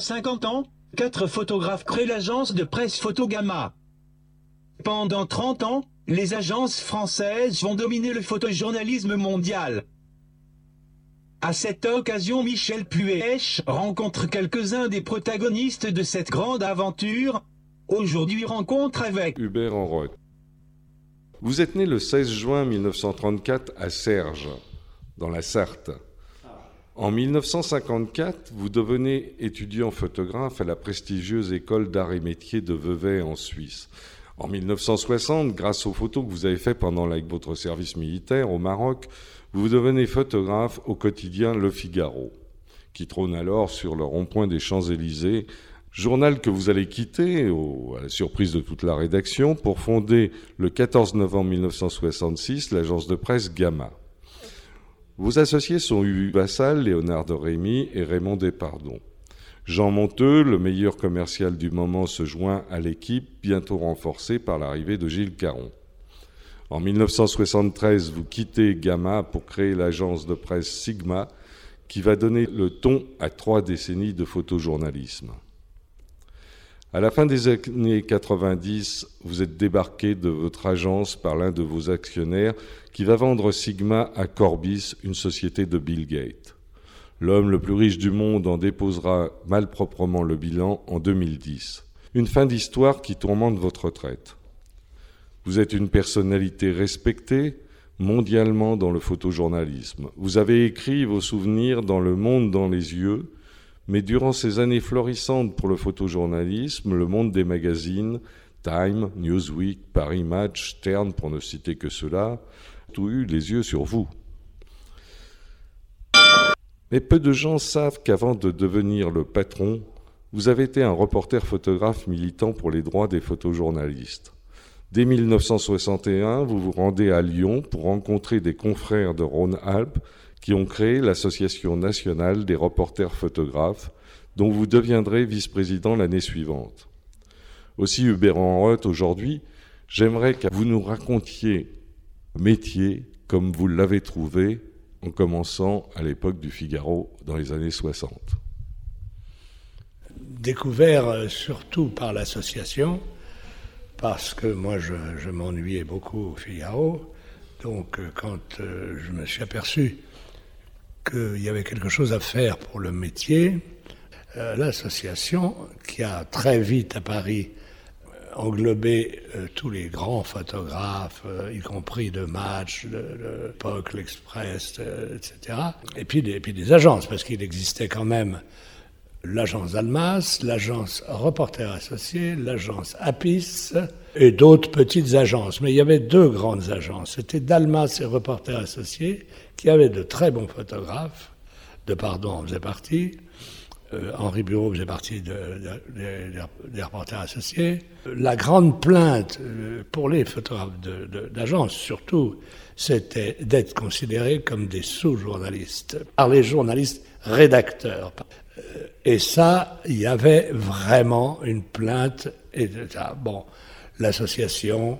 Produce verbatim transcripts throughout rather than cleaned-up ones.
cinquante ans, quatre photographes créent l'agence de presse Photo Gamma. Pendant trente ans, les agences françaises vont dominer le photojournalisme mondial. À cette occasion, Michel Puech rencontre quelques-uns des protagonistes de cette grande aventure. Aujourd'hui, rencontre avec Hubert Enroth. Vous êtes né le seize juin mille neuf cent trente-quatre à Serges, dans la Sarthe. En mille neuf cent cinquante-quatre, vous devenez étudiant photographe à la prestigieuse école d'art et métiers de Vevey en Suisse. En mille neuf cent soixante, grâce aux photos que vous avez faites pendant votre service militaire au Maroc, vous devenez photographe au quotidien Le Figaro, qui trône alors sur le rond-point des Champs-Élysées, journal que vous allez quitter, au, à la surprise de toute la rédaction, pour fonder le quatorze novembre mille neuf cent soixante-six l'agence de presse Gamma. Vos associés sont Hugues Vassal, Léonard de Rémy et Raymond Despardons. Jean Monteux, le meilleur commercial du moment, se joint à l'équipe, bientôt renforcée par l'arrivée de Gilles Caron. En mille neuf cent soixante-treize, vous quittez Gamma pour créer l'agence de presse Sigma, qui va donner le ton à trois décennies de photojournalisme. À la fin des années quatre-vingt-dix, vous êtes débarqué de votre agence par l'un de vos actionnaires qui va vendre Sigma à Corbis, une société de Bill Gates. L'homme le plus riche du monde en déposera malproprement le bilan en deux mille dix. Une fin d'histoire qui tourmente votre retraite. Vous êtes une personnalité respectée mondialement dans le photojournalisme. Vous avez écrit vos souvenirs dans Le Monde dans les yeux, mais durant ces années florissantes pour le photojournalisme, le monde des magazines, Time, Newsweek, Paris Match, Stern, pour ne citer que cela, ont eu les yeux sur vous. Mais peu de gens savent qu'avant de devenir le patron, vous avez été un reporter photographe militant pour les droits des photojournalistes. Dès mille neuf cent soixante et un, vous vous rendez à Lyon pour rencontrer des confrères de Rhône-Alpes qui ont créé l'Association nationale des reporters photographes, dont vous deviendrez vice-président l'année suivante. Aussi, Hubert Enroth, aujourd'hui, j'aimerais que vous nous racontiez le métier comme vous l'avez trouvé en commençant à l'époque du Figaro dans les années soixante. Découvert surtout par l'association, parce que moi je, je m'ennuyais beaucoup au Figaro, donc quand euh, je me suis aperçu qu'il y avait quelque chose à faire pour le métier, euh, l'association, qui a très vite à Paris englobé euh, tous les grands photographes, euh, y compris de Match, de, de Époque, l'Express, euh, et cetera. Et puis, des, et puis des agences, parce qu'il existait quand même l'agence Almas, l'agence Reporter Associés, l'agence Apis et d'autres petites agences. Mais il y avait deux grandes agences. C'était Dalmas et Reporter Associés, qui avaient de très bons photographes. Despardons en faisait partie. Euh, Henri Bureau faisait partie de, de, de, des Reporters Associés. La grande plainte pour les photographes de, de, d'agence, surtout, c'était d'être considérés comme des sous-journalistes, par les journalistes rédacteurs. Et ça, il y avait vraiment une plainte. Et ça, bon, l'association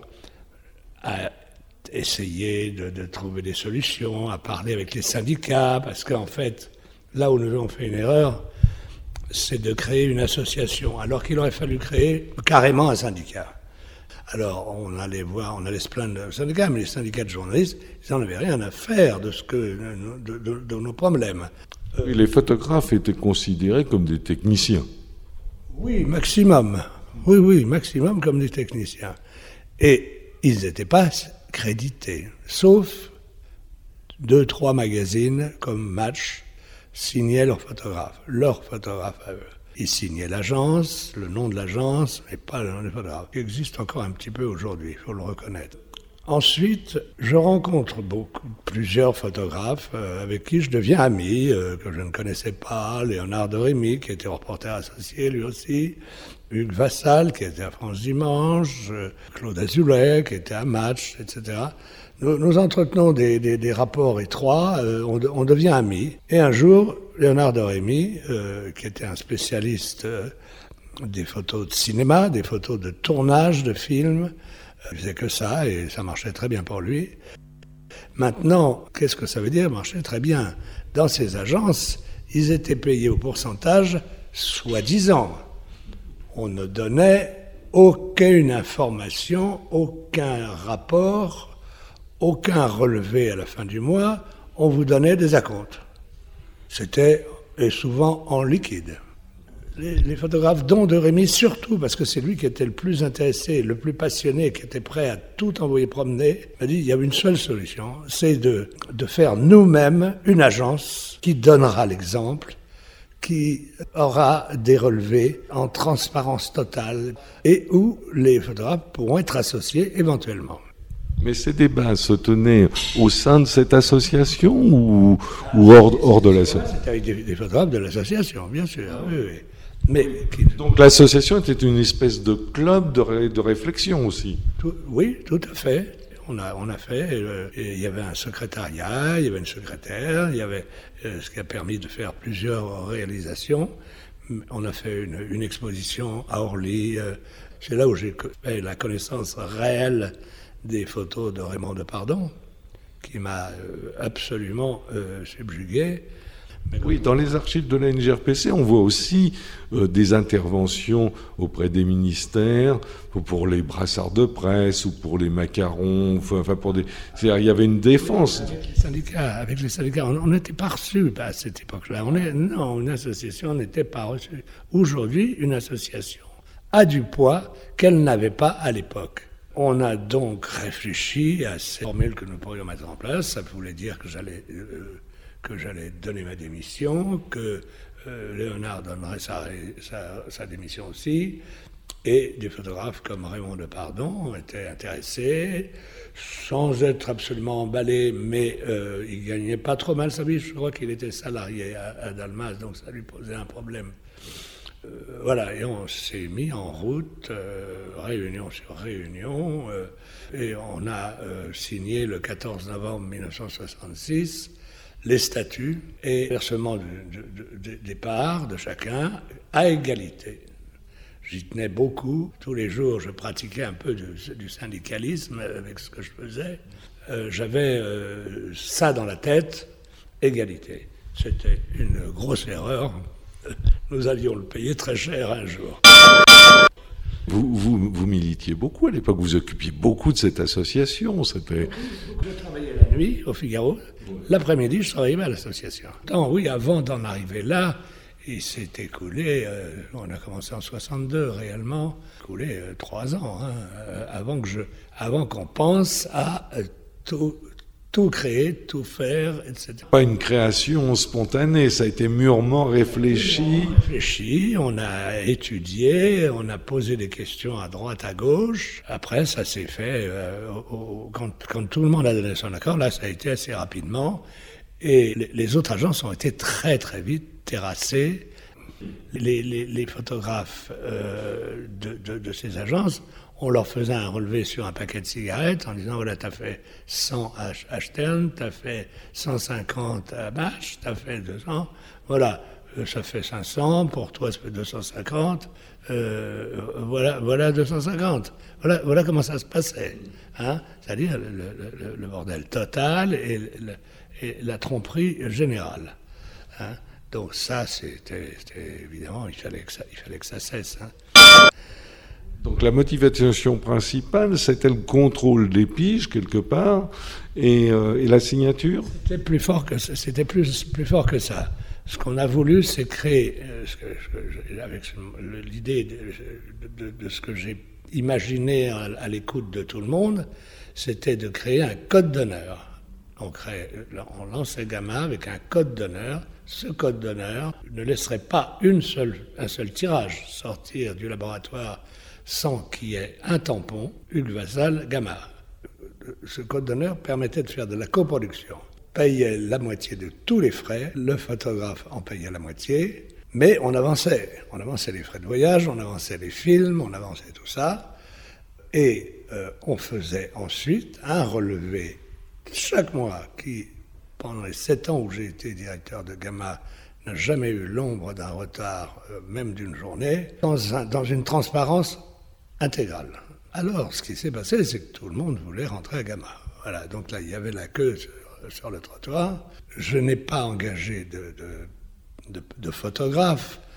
a essayé de, de trouver des solutions, a parlé avec les syndicats, parce qu'en fait, là où nous avons fait une erreur, c'est de créer une association, alors qu'il aurait fallu créer carrément un syndicat. Alors, on allait voir, on allait se plaindre des syndicats, mais les syndicats de journalistes, ils n'en avaient rien à faire de, ce que, de, de, de nos problèmes. Oui, les photographes étaient considérés comme des techniciens. Oui, maximum. Oui, oui, maximum comme des techniciens. Et ils n'étaient pas crédités, sauf deux, trois magazines comme Match signaient leurs photographes, leurs photographes à eux. Ils signaient l'agence, le nom de l'agence, mais pas le nom des photographes, qui existe encore un petit peu aujourd'hui, il faut le reconnaître. Ensuite, je rencontre beaucoup, plusieurs photographes euh, avec qui je deviens ami, euh, que je ne connaissais pas, Léonard de Rémy, qui était reporter associé lui aussi, Hugues Vassal, qui était à France Dimanche, euh, Claude Azoulay, qui était à Match, et cetera. Nous, nous entretenons des, des, des rapports étroits, euh, on, on devient amis. Et un jour, Léonard de Rémy, euh, qui était un spécialiste euh, des photos de cinéma, des photos de tournage de films, il faisait que ça, et ça marchait très bien pour lui. Maintenant, qu'est-ce que ça veut dire marcher très bien? Dans ces agences, ils étaient payés au pourcentage soi-disant. On ne donnait aucune information, aucun rapport, aucun relevé à la fin du mois. On vous donnait des acomptes. C'était, et souvent, en liquide. Les, les photographes, dont de Rémy surtout, parce que c'est lui qui était le plus intéressé, le plus passionné, qui était prêt à tout envoyer promener, m'a dit il y a une seule solution, c'est de, de faire nous-mêmes une agence qui donnera l'exemple, qui aura des relevés en transparence totale et où les photographes pourront être associés éventuellement. Mais ces débats se tenaient au sein de cette association ou, ou hors, hors de l'association? C'était avec des, des photographes de l'association, bien sûr. Oui, oui. Mais, qui... Donc l'association était une espèce de club de, ré, de réflexion aussi. Tout, oui, tout à fait. On a, on a fait, euh, il y avait un secrétariat, il y avait une secrétaire, il y avait euh, ce qui a permis de faire plusieurs réalisations. On a fait une, une exposition à Orly. Euh, c'est là où j'ai fait la connaissance réelle des photos de Raymond Depardon, qui m'a euh, absolument euh, subjugué. Mais oui, dans les archives de la N J R P C, on voit aussi euh, des interventions auprès des ministères, pour, pour les brassards de presse ou pour les macarons, enfin pour des... C'est-à-dire, il y avait une défense. Avec les syndicats, avec les syndicats, on n'était pas reçus à cette époque-là. On est, non, une association n'était pas reçue. Aujourd'hui, une association a du poids qu'elle n'avait pas à l'époque. On a donc réfléchi à ces formules que nous pourrions mettre en place. Ça voulait dire que j'allais... Euh, que j'allais donner ma démission, que euh, Léonard donnerait sa, sa, sa démission aussi, et des photographes comme Raymond Depardon étaient intéressés, sans être absolument emballés, mais euh, il gagnait pas trop mal sa vie. Je crois qu'il était salarié à, à Dalmas, donc ça lui posait un problème. Euh, voilà, et on s'est mis en route, euh, réunion sur réunion, euh, et on a euh, signé le quatorze novembre mille neuf cent soixante-six les statuts et versement de, de, de, des parts de chacun à égalité. J'y tenais beaucoup. Tous les jours, je pratiquais un peu du, du syndicalisme avec ce que je faisais. Euh, j'avais euh, ça dans la tête, égalité. C'était une grosse erreur. Nous allions le payer très cher un jour. Vous, vous, vous militiez beaucoup à l'époque, vous occupiez beaucoup de cette association. C'était... Je travaillais la nuit au Figaro. L'après-midi, je travaillais à l'association. Non, oui, avant d'en arriver là, il s'est écoulé, euh, on a commencé en soixante-deux réellement, écoulé euh, trois ans, hein, euh, avant, que je, avant qu'on pense à euh, tout, tout créer, tout faire, et cetera. Pas une création spontanée, ça a été mûrement réfléchi. On a réfléchi, on a étudié, on a posé des questions à droite, à gauche. Après, ça s'est fait, euh, au, quand, quand tout le monde a donné son accord, là, ça a été assez rapidement. Et les, les autres agences ont été très, très vite terrassées. Les, les, les photographes euh, de, de, de ces agences, on leur faisait un relevé sur un paquet de cigarettes en disant, voilà, t'as fait cent à Stern, t'as fait cent cinquante à Bach, t'as fait deux cents, voilà, ça fait cinq cents, pour toi ça fait deux cent cinquante, euh, voilà, voilà deux cent cinquante. Voilà, voilà comment ça se passait. Hein, c'est-à-dire le, le, le bordel total et, le, et la tromperie générale. Hein. Donc ça, c'était, c'était évidemment, il fallait que ça, il fallait que ça cesse. Hein. Donc la motivation principale, c'était le contrôle des piges, quelque part, et, euh, et la signature. C'était plus fort que ça. C'était plus, plus fort que ça. Ce qu'on a voulu, c'est créer, euh, ce que, je, avec l'idée de, de, de, de ce que j'ai imaginé à, à l'écoute de tout le monde, c'était de créer un code d'honneur. On, crée, on lançait Gamma avec un code d'honneur. Ce code d'honneur ne laisserait pas une seule, un seul tirage sortir du laboratoire sans qu'il y ait un tampon, Hugues Vassal, Gamma. Ce code d'honneur permettait de faire de la coproduction. Payait la moitié de tous les frais, le photographe en payait la moitié, mais on avançait. On avançait les frais de voyage, on avançait les films, on avançait tout ça, et euh, on faisait ensuite un relevé chaque mois qui, pendant les sept ans où j'ai été directeur de Gamma, n'a jamais eu l'ombre d'un retard, euh, même d'une journée, dans, un, dans une transparence intégrale. Alors, ce qui s'est passé, c'est que tout le monde voulait rentrer à Gamma. Voilà, donc là, il y avait la queue sur, sur le trottoir. Je n'ai pas engagé de, de, de, de photographe.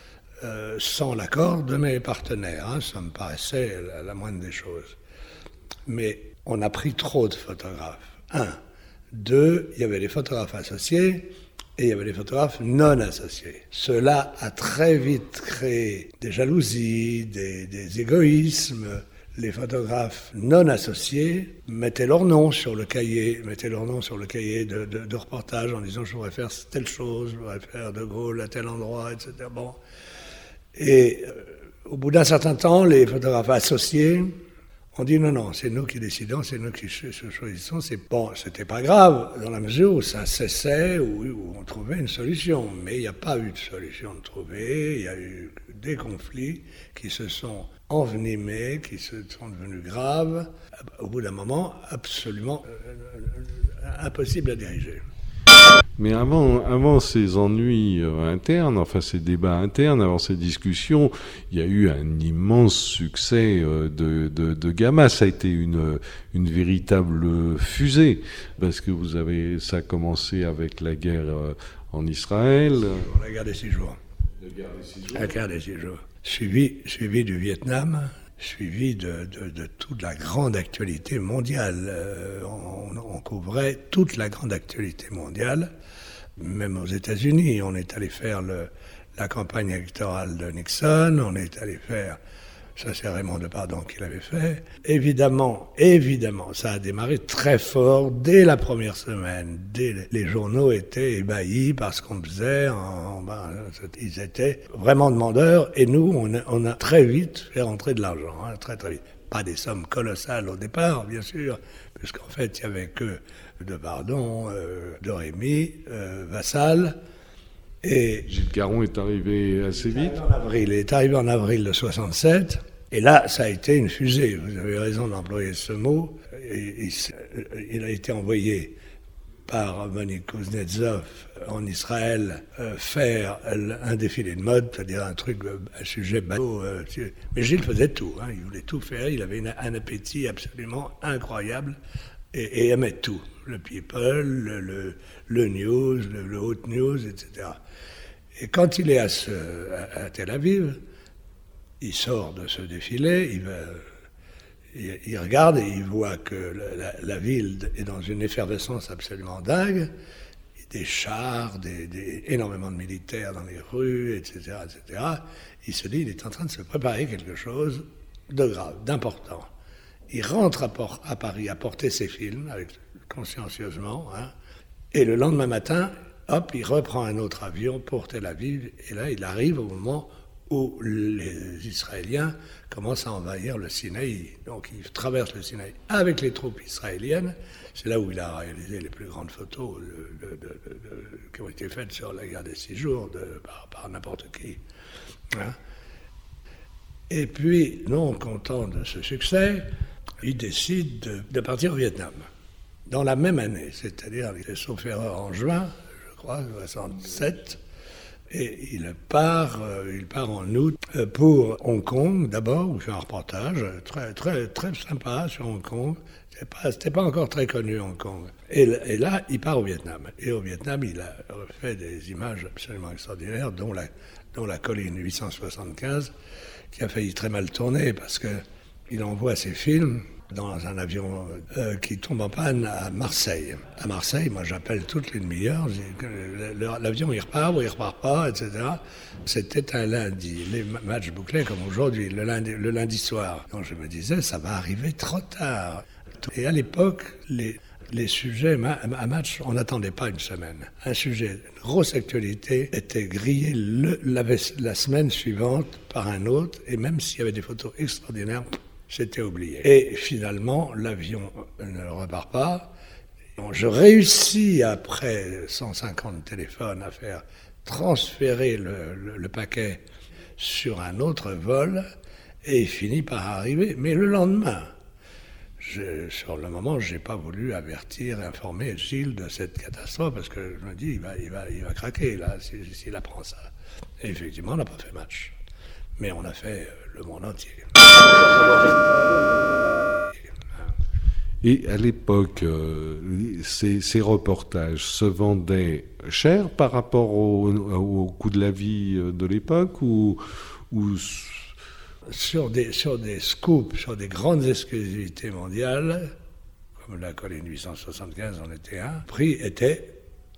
euh, sans l'accord de mes partenaires. Hein, ça me paraissait la, la moindre des choses. Mais on a pris trop de photographes. Un. Deux, il y avait des photographes associés et il y avait des photographes non associés. Cela a très vite créé des jalousies, des, des égoïsmes. Les photographes non associés mettaient leur nom sur le cahier, mettaient leur nom sur le cahier de, de, de reportage en disant « je voudrais faire telle chose, je voudrais faire De Gaulle à tel endroit, et cetera » Bon. Et euh, au bout d'un certain temps, les photographes associés ont dit « non, non, c'est nous qui décidons, c'est nous qui choisissons ». C'est bon, c'était pas grave dans la mesure où ça cessait, où, où on trouvait une solution. Mais il n'y a pas eu de solution de trouver, il y a eu des conflits qui se sont envenimés, qui se sont devenus graves, au bout d'un moment absolument euh, impossible à diriger. Mais avant, avant ces ennuis euh, internes, enfin ces débats internes, avant ces discussions, il y a eu un immense succès euh, de, de, de Gamma. Ça a été une, une véritable fusée, parce que vous avez, ça a commencé avec la guerre euh, en Israël. La guerre des six jours. La guerre des six jours. La guerre des six jours. Suivi, suivi du Vietnam, suivi de, de, de toute la grande actualité mondiale. Euh, on, on couvrait toute la grande actualité mondiale, même aux États-Unis. On est allé faire le, la campagne électorale de Nixon, on est allé faire, ça c'est Raymond Depardon qui l'avait fait. Évidemment, évidemment, ça a démarré très fort dès la première semaine. Dès, les journaux étaient ébahis par ce qu'on faisait. En, ben, ils étaient vraiment demandeurs et nous, on a, on a très vite fait rentrer de l'argent, hein, très très vite. Pas des sommes colossales au départ, bien sûr, puisqu'en fait, il n'y avait que Depardon, euh, de Rémy, euh, Vassal. Et Gilles Caron est arrivé assez vite. En avril, il est arrivé en avril de soixante-sept. Et là, ça a été une fusée. Vous avez raison d'employer ce mot. Et, il, il a été envoyé par Monique Kuznetsov en Israël euh, faire un défilé de mode, c'est-à-dire un truc, un sujet bateau. Euh, mais Gilles faisait tout. Hein, il voulait tout faire. Il avait une, un appétit absolument incroyable et, et aimait tout. Le people, le, le, le news, le, le hot news, et cetera. Et quand il est à, ce, à, à Tel Aviv, il sort de ce défilé, il, va, il, il regarde et il voit que la, la ville est dans une effervescence absolument dingue, des chars, des, des, énormément de militaires dans les rues, et cetera, et cetera. Il se dit, il est en train de se préparer quelque chose de grave, d'important. Il rentre à, Port, à Paris à porter ses films, avec, consciencieusement, hein, et le lendemain matin, hop, il reprend un autre avion pour Tel Aviv, et là, il arrive au moment où les Israéliens commencent à envahir le Sinaï. Donc, il traverse le Sinaï avec les troupes israéliennes. C'est là où il a réalisé les plus grandes photos de, de, de, de, de, qui ont été faites sur la guerre des six jours de, par, par n'importe qui. Hein. Et puis, non content de ce succès, il décide de, de partir au Vietnam. Dans la même année, c'est-à-dire, sauf erreur, en juin, je crois, soixante-sept, et il part, euh, il part en août pour Hong Kong, d'abord, où il fait un reportage très, très, très sympa sur Hong Kong. C'était pas, c'était pas encore très connu, Hong Kong. Et, et là, il part au Vietnam. Et au Vietnam, il a fait des images absolument extraordinaires, dont la, dont la colline huit cent soixante-quinze, qui a failli très mal tourner, parce qu'il envoie ses films dans un avion euh, qui tombe en panne à Marseille. À Marseille, moi j'appelle toutes les demi-heures, l'avion il repart ou il repart pas, et cetera. C'était un lundi, les matchs bouclés comme aujourd'hui, le lundi, le lundi soir. Donc je me disais, ça va arriver trop tard. Et à l'époque, les, les sujets, un match, on n'attendait pas une semaine. Un sujet de grosse actualité était grillé le, la, la semaine suivante par un autre, et même s'il y avait des photos extraordinaires, c'était oublié. Et finalement, l'avion ne repart pas. Je réussis, après cent cinquante téléphones, à faire transférer le, le, le paquet sur un autre vol, et il finit par arriver. Mais le lendemain, je, sur le moment, je n'ai pas voulu avertir, informer Gilles de cette catastrophe, parce que je me dis, il va, il va, il va craquer, là, s'il, s'il apprend ça. Et effectivement, on n'a pas fait match. Mais on a fait le monde entier. Et à l'époque, euh, ces, ces reportages se vendaient cher par rapport au, au coût de la vie de l'époque ou, ou... Sur des, sur des scoops, sur des grandes exclusivités mondiales, comme la colline huit cent soixante-quinze en était un, le prix était,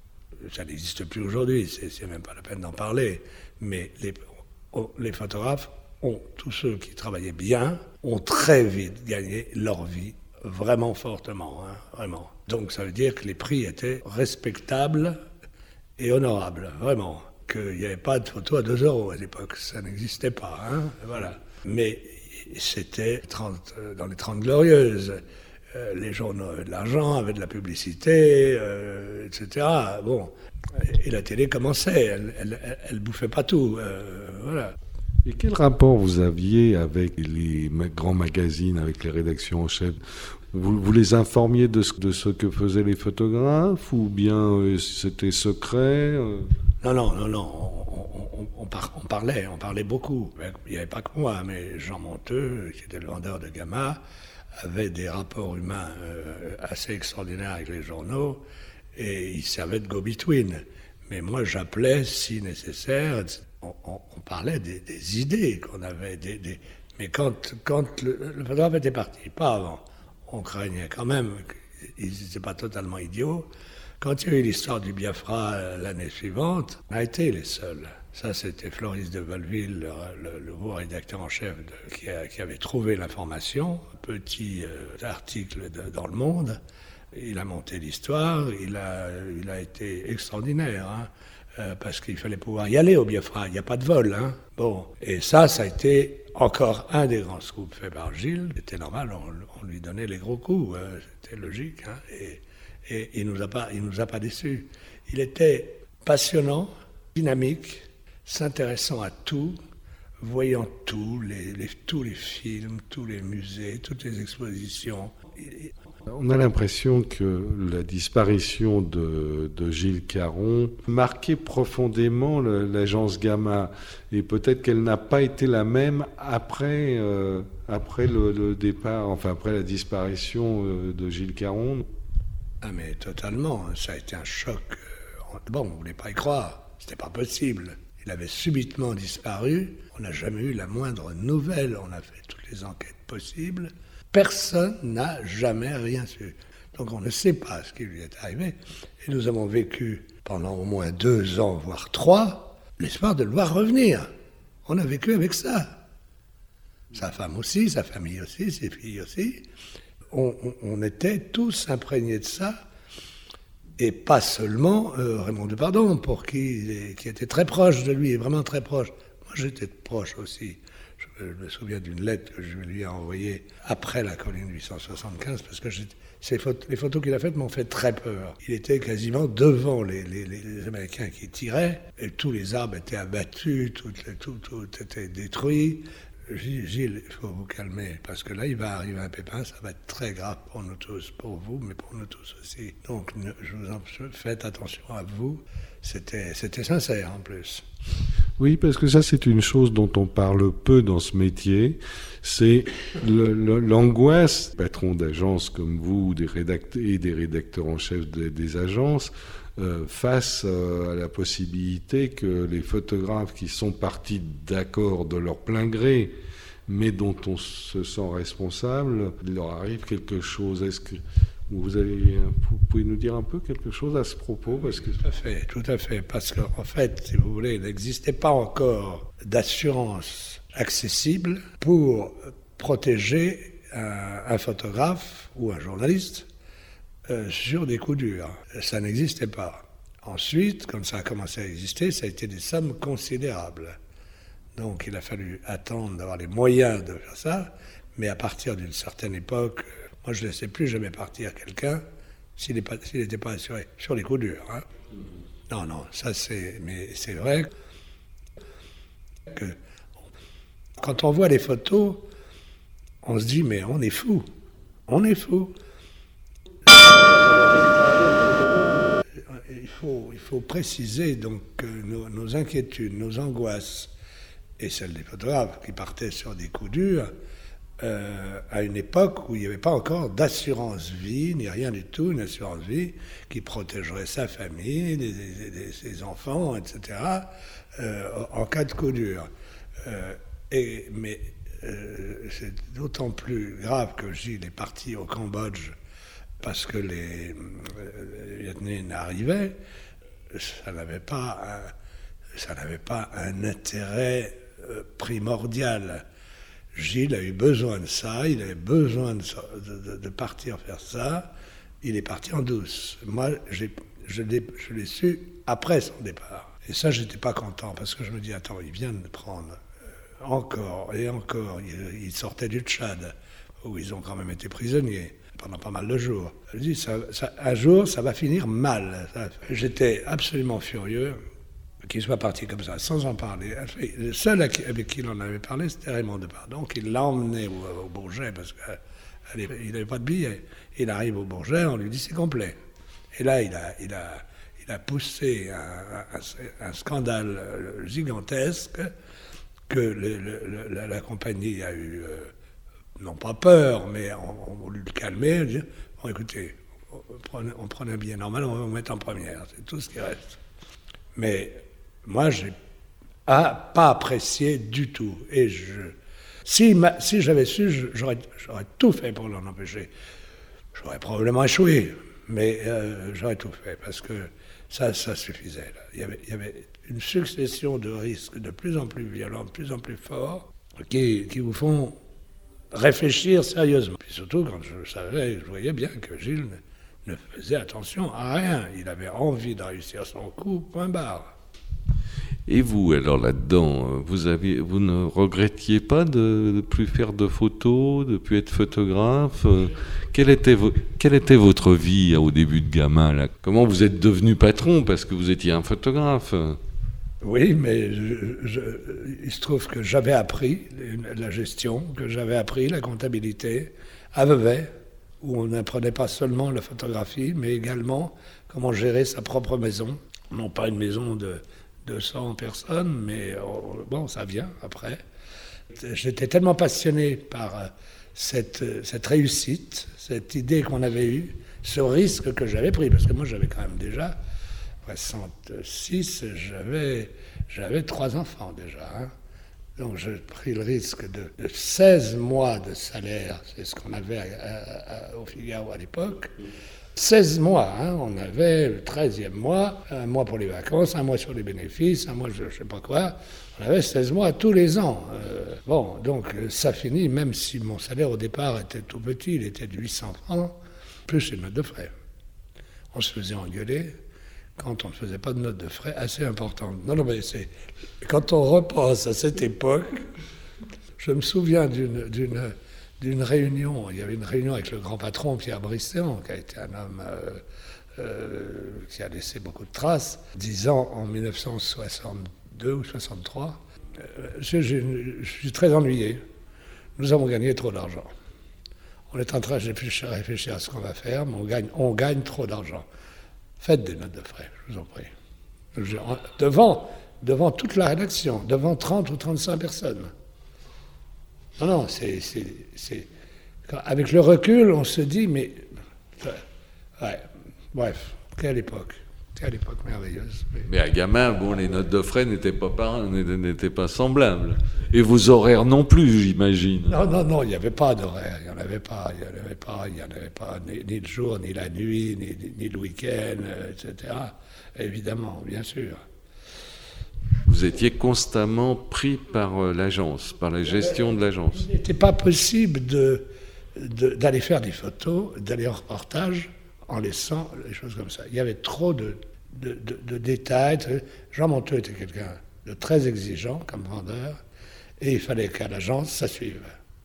ça n'existe plus aujourd'hui, c'est, c'est même pas la peine d'en parler, mais les, les photographes, ont, tous ceux qui travaillaient bien, ont très vite gagné leur vie, vraiment fortement, hein, vraiment. Donc ça veut dire que les prix étaient respectables et honorables, vraiment. Qu'il n'y avait pas de photo à deux euros à l'époque, ça n'existait pas, hein, voilà. Mais c'était trente, dans les Trente Glorieuses, euh, les journaux avaient de l'argent, avaient de la publicité, euh, et cetera. Bon, et la télé commençait, elle, elle, elle, elle bouffait pas tout, euh, voilà. Et quel rapport vous aviez avec les grands magazines, avec les rédactions en chef ? Vous, vous les informiez de ce, de ce que faisaient les photographes ou bien euh, c'était secret euh... Non, non, non, non. On, on, on, par, on parlait, on parlait beaucoup. Il n'y avait pas que moi, mais Jean Monteux, qui était le vendeur de Gamma, avait des rapports humains euh, assez extraordinaires avec les journaux et il servait de go-between. Mais moi, j'appelais, si nécessaire, on, on, on parlait des, des idées qu'on avait. Des, des... Mais quand, quand le, le photographe était parti, pas avant, on craignait quand même qu'ils n'étaient pas totalement idiots. Quand il y a eu l'histoire du Biafra l'année suivante, on a été les seuls. Ça, c'était Floris de Valleville, le, le, le nouveau rédacteur en chef, de, qui, a, qui avait trouvé l'information. Petit euh, article de, dans Le Monde. Il a monté l'histoire, il a, il a été extraordinaire, hein, euh, parce qu'il fallait pouvoir y aller au Biafra. Il n'y a pas de vol, hein. Bon, et ça, ça a été encore un des grands scoops faits par Gilles. C'était normal, on, on lui donnait les gros coups, euh, c'était logique, hein, et... Et il ne nous a pas, il nous a pas déçus. Il était passionnant, dynamique, s'intéressant à tout, voyant tout, les, les, tous les films, tous les musées, toutes les expositions. On a l'impression que la disparition de, de Gilles Caron marquait profondément le, l'agence Gamma. Et peut-être qu'elle n'a pas été la même après, euh, après le, le départ, enfin après la disparition euh, de Gilles Caron. Ah mais totalement, ça a été un choc. Bon, on ne voulait pas y croire, c'était pas possible. Il avait subitement disparu, on n'a jamais eu la moindre nouvelle, on a fait toutes les enquêtes possibles. Personne n'a jamais rien su. Donc on ne sait pas ce qui lui est arrivé. Et nous avons vécu pendant au moins deux ans, voire trois, l'espoir de le voir revenir. On a vécu avec ça. Sa femme aussi, sa famille aussi, ses filles aussi. On, on, on était tous imprégnés de ça, et pas seulement euh, Raymond Depardon, pour qui, qui était très proche de lui, vraiment très proche. Moi, j'étais proche aussi. Je, je me souviens d'une lettre que je lui ai envoyée après la colline huit cent soixante-quinze, parce que ces photos, les photos qu'il a faites m'ont fait très peur. Il était quasiment devant les, les, les Américains qui tiraient, et tous les arbres étaient abattus, tout, tout, tout était détruit. Gilles, il faut vous calmer, parce que là, il va arriver un pépin, ça va être très grave pour nous tous, pour vous, mais pour nous tous aussi. Donc, je vous en prie, faites attention à vous. C'était, c'était sincère, en plus. Oui, parce que ça, c'est une chose dont on parle peu dans ce métier. C'est le, le, l'angoisse. Patrons d'agences comme vous, des rédacteurs et des rédacteurs en chef des, des agences, euh, face euh, à la possibilité que les photographes qui sont partis d'accord de leur plein gré, mais dont on se sent responsable, il leur arrive quelque chose. Est-ce que vous, avez, vous pouvez nous dire un peu quelque chose à ce propos, parce que... Tout à fait, tout à fait. Parce qu'en fait, si vous voulez, il n'existait pas encore d'assurance accessible pour protéger un, un photographe ou un journaliste euh, sur des coups durs. Ça n'existait pas. Ensuite, comme ça a commencé à exister, ça a été des sommes considérables. Donc il a fallu attendre d'avoir les moyens de faire ça, mais à partir d'une certaine époque, moi je ne laissais plus jamais partir quelqu'un s'il n'était pas assuré, sur les coups durs. Hein. Non, non, ça c'est... Mais c'est vrai que quand on voit les photos, on se dit, mais on est fou, on est fou. Il faut, il faut préciser donc que nos, nos inquiétudes, nos angoisses, et celles des photographes qui partaient sur des coups durs, euh, à une époque où il n'y avait pas encore d'assurance vie, ni rien du tout, une assurance vie qui protégerait sa famille, les, les, les, ses enfants, et cetera, euh, en cas de coup dur. Euh, et, mais euh, c'est d'autant plus grave que Gilles est parti au Cambodge parce que les, les Vietnamiens arrivaient. Ça n'avait pas un, ça n'avait pas un intérêt euh, primordial. Gilles a eu besoin de ça, il avait besoin de, de, de partir faire ça. Il est parti en douce. Moi, j'ai, je, l'ai, je l'ai su après son départ. Et ça, j'étais pas content parce que je me dis, attends, il vient de prendre euh, encore et encore. Il, il sortait du Tchad où ils ont quand même été prisonniers pendant pas mal de jours. Je dis, ça, ça, un jour, ça va finir mal. J'étais absolument furieux qu'il soit parti comme ça, sans en parler. Le seul avec qui il en avait parlé, c'était Raymond Depardon, qui l'a emmené au, au Bourget, parce qu'il n'avait pas de billet. Il arrive au Bourget, on lui dit c'est complet. Et là, il a, il a, il a poussé un, un, un scandale gigantesque que le, le, la, la compagnie a eu, euh, non pas peur, mais on, on voulu le calmer. On dit, bon, écoutez, on prend, on prend un billet normal, on va vous mettre en première, c'est tout ce qui reste. Mais moi, je n'ai pas apprécié du tout. Et je, si, ma, si j'avais su, j'aurais, j'aurais tout fait pour l'en empêcher. J'aurais probablement échoué, mais euh, j'aurais tout fait, parce que ça, ça suffisait. Là. Il y avait, il y avait une succession de risques de plus en plus violents, de plus en plus forts, qui, qui vous font réfléchir sérieusement. Puis surtout, quand je savais, je voyais bien que Gilles ne, ne faisait attention à rien. Il avait envie de réussir son coup, point barre. Et vous, alors là-dedans, vous, avez, vous ne regrettiez pas de ne plus faire de photos, de ne plus être photographe? Quelle était, vo- quelle était votre vie au début de gamin là? Comment vous êtes devenu patron parce que vous étiez un photographe? Oui, mais je, je, il se trouve que j'avais appris la gestion, que j'avais appris la comptabilité à Vevey, où on n'apprenait pas seulement la photographie, mais également comment gérer sa propre maison. Non pas une maison de deux cents personnes, mais bon, ça vient après. J'étais tellement passionné par cette, cette réussite, cette idée qu'on avait eue, ce risque que j'avais pris, parce que moi j'avais quand même déjà soixante-six, j'avais, j'avais trois enfants déjà. Hein. Donc j'ai pris le risque de, de seize mois de salaire, c'est ce qu'on avait à, à, à, au Figaro à l'époque. seize mois, hein, on avait le treizième mois, un mois pour les vacances, un mois sur les bénéfices, un mois je ne sais pas quoi. On avait seize mois tous les ans. Euh, bon, donc ça finit, même si mon salaire au départ était tout petit, il était de huit cents francs, plus une note de frais. On se faisait engueuler quand on ne faisait pas de note de frais assez importante. Non, non, mais c'est... Quand on repense à cette époque, je me souviens d'une... d'une d'une réunion, il y avait une réunion avec le grand patron Pierre Brisséan, qui a été un homme euh, euh, qui a laissé beaucoup de traces, disant en dix-neuf cent soixante-deux ou soixante-trois, euh, je, je, je suis très ennuyé, nous avons gagné trop d'argent. On est en train de réfléchir, réfléchir à ce qu'on va faire, mais on gagne, on gagne trop d'argent. Faites des notes de frais, je vous en prie. Je, devant, devant toute la rédaction, devant trente ou trente-cinq personnes. Non, non, c'est, c'est, c'est... Avec le recul, on se dit, mais... Ouais, bref, quelle époque. Quelle époque merveilleuse. Mais, mais à gamin, bon, les notes de frais n'étaient pas, par... n'étaient pas semblables. Et vos horaires non plus, j'imagine. Non, non, non, il n'y avait pas d'horaire. Il n'y en avait pas. Il n'y en avait pas, il n'y en avait pas ni, ni le jour, ni la nuit, ni, ni le week-end, et cetera. Évidemment, bien sûr. Vous étiez constamment pris par euh, l'agence, par la gestion de l'agence. Il n'était pas possible de, de, d'aller faire des photos, d'aller en reportage en laissant les choses comme ça. Il y avait trop de, de, de, de détails. Jean Monteux était quelqu'un de très exigeant comme vendeur, et il fallait qu'à l'agence, ça suive.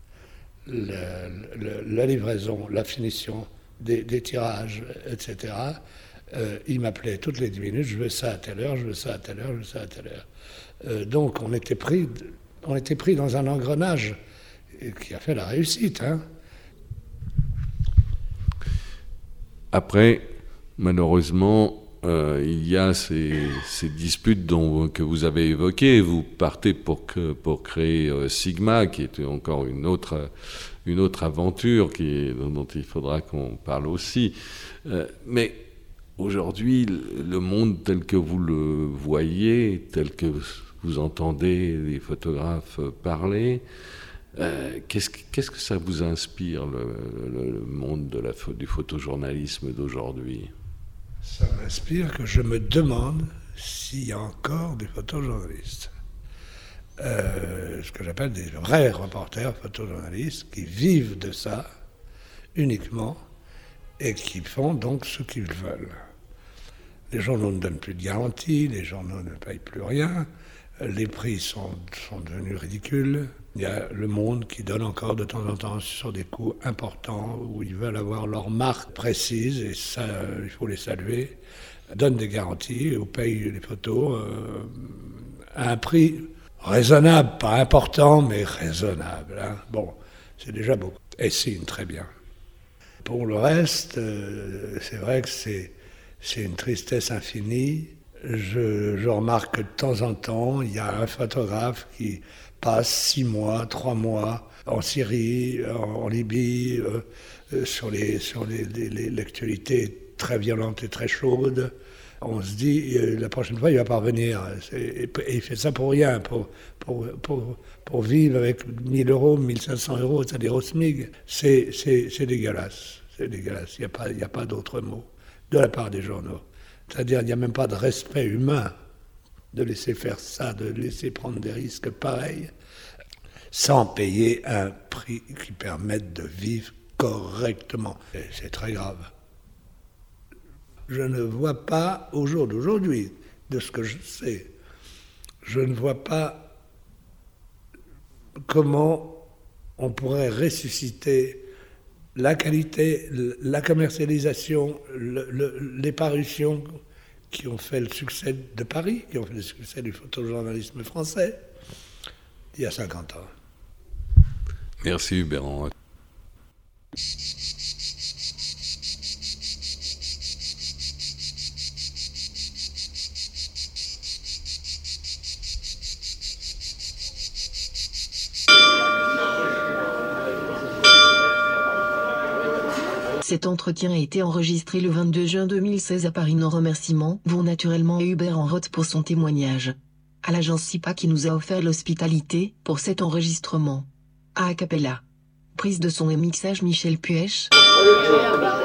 Le, le, la livraison, la finition des, des tirages, et cetera. Euh, il m'appelait toutes les dix minutes, je veux ça à telle heure, je veux ça à telle heure, je veux ça à telle heure. Euh, donc on était pris, on était pris dans un engrenage qui a fait la réussite. Hein. Après, malheureusement, euh, il y a ces, ces disputes dont, que vous avez évoquées. Vous partez pour, que, pour créer euh, Sigma, qui est encore une autre, une autre aventure qui est, dont il faudra qu'on parle aussi. Euh, mais aujourd'hui, le monde tel que vous le voyez, tel que vous entendez les photographes parler, euh, qu'est-ce, qu'est-ce que ça vous inspire, le, le, le monde de la, du photojournalisme d'aujourd'hui ? Ça m'inspire que je me demande s'il y a encore des photojournalistes. Euh, ce que j'appelle des vrais reporters photojournalistes qui vivent de ça uniquement et qui font donc ce qu'ils veulent. Les journaux ne donnent plus de garantie, les journaux ne payent plus rien, les prix sont, sont devenus ridicules. Il y a Le Monde qui donne encore de temps en temps sur des coûts importants où ils veulent avoir leur marque précise, et ça, il faut les saluer, donne des garanties ou paye les photos euh, à un prix raisonnable, pas important, mais raisonnable. Hein. Bon, c'est déjà beaucoup. Et signe très bien. Pour le reste, euh, c'est vrai que c'est, c'est une tristesse infinie. Je, je remarque que de temps en temps, il y a un photographe qui passe six mois, trois mois en Syrie, en, en Libye, euh, euh, sur, les, sur les, les, les, l'actualité très violente et très chaude. On se dit, euh, la prochaine fois, il va pas revenir. Et, et il fait ça pour rien, pour, pour, pour, pour vivre avec mille euros, mille cinq cents euros, c'est-à-dire au SMIC. C'est, c'est, c'est dégueulasse. C'est dégueulasse. Il n'y a pas, il n'y a pas d'autre mot de la part des journaux. C'est-à-dire, il n'y a même pas de respect humain de laisser faire ça, de laisser prendre des risques pareils, sans payer un prix qui permette de vivre correctement. Et c'est très grave. Je ne vois pas, au jour d'aujourd'hui, de ce que je sais, je ne vois pas comment on pourrait ressusciter la qualité, la commercialisation, le, le, les parutions qui ont fait le succès de Paris, qui ont fait le succès du photojournalisme français, il y a cinquante ans. Merci Hubert. Cet entretien a été enregistré le vingt-deux juin deux mille seize à Paris. Nos remerciements vont naturellement à Hubert Enroth pour son témoignage. À l'agence SIPA qui nous a offert l'hospitalité pour cet enregistrement. À Acapella. Prise de son et mixage Michel Puech.